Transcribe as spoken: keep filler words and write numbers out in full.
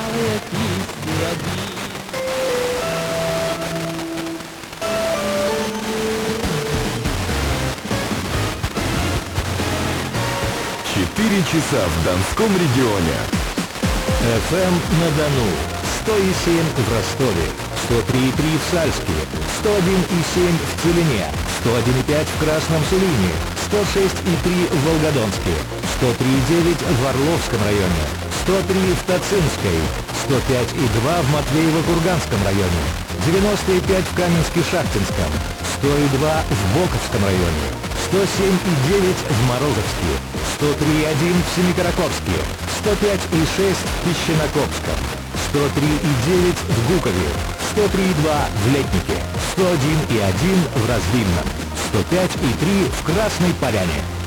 алые кисти води. Четыре часа в Донском регионе. эф эм на Дону, сто и семь в Ростове, сто три и три в Сальске, сто один и семь в Целине, сто один и пять в Красном Сулине, сто шесть и три в Волгодонске, сто три и девять в Орловском районе, сто три в Тацинской, сто пять и два в Матвеево-Курганском районе, девяносто и пять в Каменске-Шахтинском, сто и два в Боковском районе, сто семь и девять в Морозовске, сто три и один в Семикаракорске, сто пять и шесть в Песчинокопском, сто три и девять в Гукове, сто три и два в Летнике, сто один и один в Развинном, сто пять и три в Красной Поляне.